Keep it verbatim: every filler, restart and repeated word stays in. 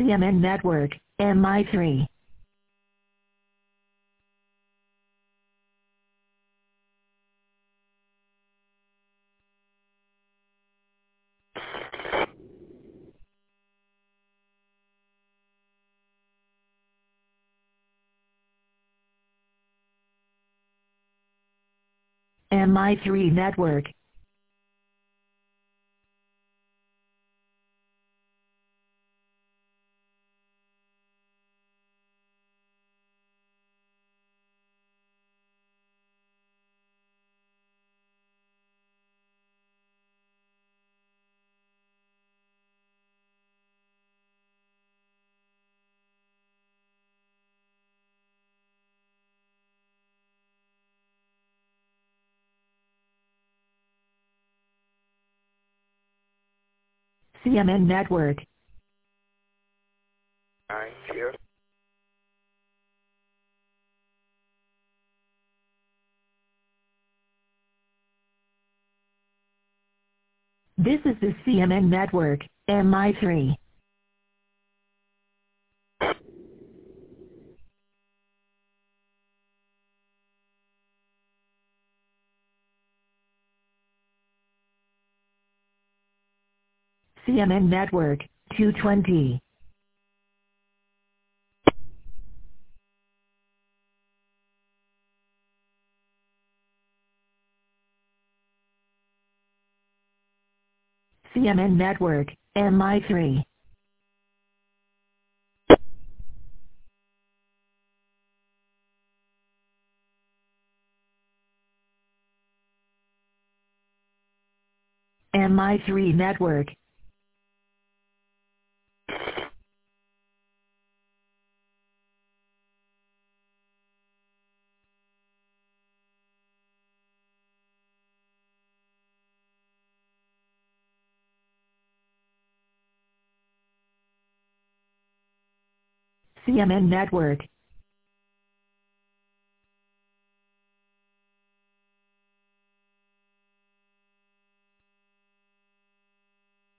C M N Network, M I three. M I three Network. C M N Network. Nine here. This is the C M N Network, M I three. C M N Network, two twenty. C M N Network, M I three. M I three Network. C M N Network.